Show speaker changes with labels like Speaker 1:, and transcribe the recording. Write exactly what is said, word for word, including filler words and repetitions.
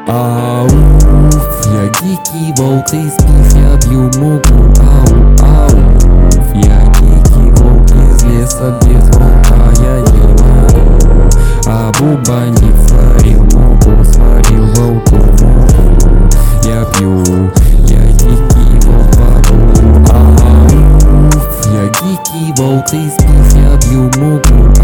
Speaker 1: Ауф, я дикий волк из спишь, я пью муку. Ау, ауф, я дикий волк из леса, без волка я не могу. А бубонник сварил муку, сварил волку муку. Я пью, я дикий волк воду. Ауф, я дикий волк из спишь, я пью муку.